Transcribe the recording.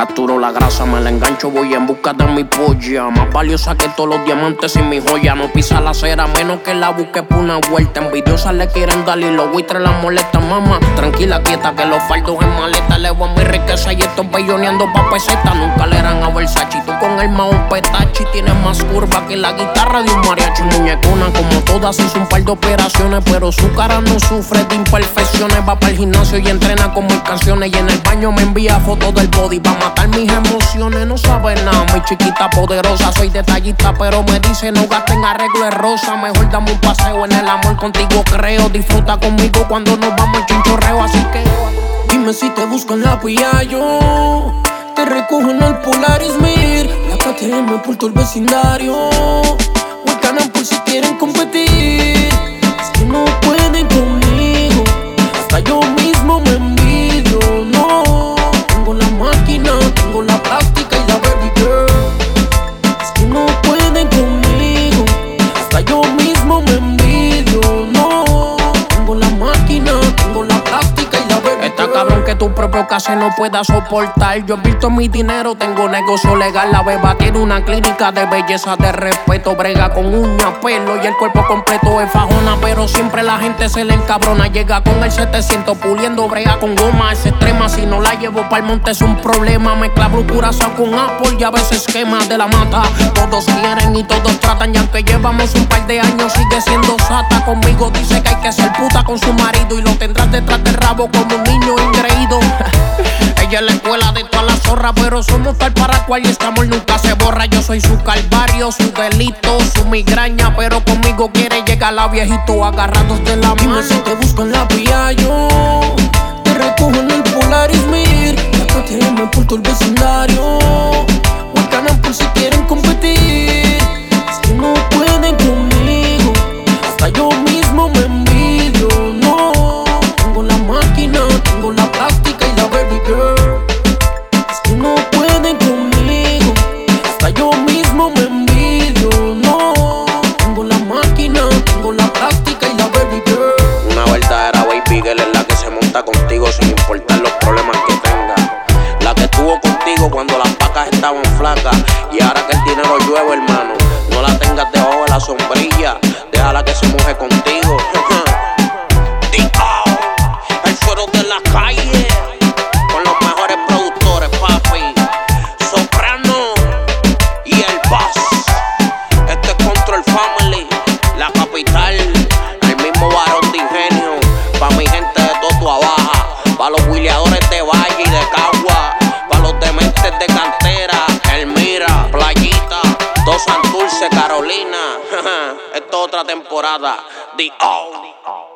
Capturo la grasa, me la engancho, voy en busca de mi polla. Más valiosa que todos los diamantes y mi joya. No pisa la acera, menos que la busque por una vuelta. Envidiosas le quieren dar y los buitres la molestan, mamá. Tranquila, quieta, que los fardos en maleta elevan mi riqueza y estos belloneando pa' peseta. Nunca le eran a Versace, tú con el maón petachi. Tienes más curva que la guitarra de un mariachi. Muñecona como todas, hizo un par de operaciones, pero su cara no sufre de imperfecciones. Va para el gimnasio y entrena con mis canciones. Y en el baño me envía fotos del body pa' matar mis emociones. No sabe nada, mi chiquita poderosa. Soy detallista, pero me dice no gasten arreglo de rosa. Mejor dame un paseo en el amor, contigo creo. Disfruta conmigo cuando nos vamos al chinchorreo. Así que dime si te busco en la Piaggio, te recojo en el Polaris Mir, la KTM por todo el vecindario, o el Canal por si quieren competir. Es que no pueden conmigo, hasta yo mismo me envidio. No, tengo la máquina, tengo la plástica y la baby girl. Es que no pueden conmigo, hasta yo mismo me envidio. No, tengo la máquina, tengo la plástica y la baby girl. Está cabrón que tu propio caso no pueda soportar. Yo he visto mi dinero, tengo negocio legal. La beba tiene una clínica de belleza, de respeto. Brega con uña, pelo y el cuerpo completo es fajona, pero siempre la gente se le encabrona. Llega con el 700 puliendo, brega con goma. Es extrema, si no la llevo pa'l monte es un problema. Mezcla Curaçao con Apple y a veces quema de la mata. Todos quieren y todos tratan, y aunque llevamos un par de años sigue siendo sata. Conmigo dice que hay que ser puta con su marido y lo tendrás detrás del rabo como un niño ingreído. Ella es la escuela de todas las zorras, pero somos tal para cual y este amor nunca se borra. Yo soy su calvario, su delito, su migraña, pero conmigo quiere llegar a viejito agarrados de la mano. Dime si te busco en la Piaggio, te recojo en el Polaris Mir, la KTM por todo el vecindario, o el Canal por si quieren competir. Es que no pueden conmigo, hasta yo mismo me envidio. No, tengo la máquina, tengo la plástica y la baby girl. Es que no pueden conmigo, hasta yo mismo me envidio. No, tengo la máquina, tengo la plástica y la baby girl. Una verdadera baby girl es la que se monta contigo sin importar los problemas que tenga. La que estuvo contigo cuando las vacas estaban flacas, y ahora que el dinero llueve, hermano, no la tengas debajo de la sombrilla, déjala que se moje contigo. El suero de la calle, con los mejores productores, papi, Soprano y el Boss. Este es Control Family, la capital, el mismo varón de ingenio. Pa' mi gente de Totua Baja, pa' los huileadores de Valle y de Cagua, pa' los dementes de Cantera, Elmira, Playita, Dos Santurce, Carolina. Esta es otra temporada, The O.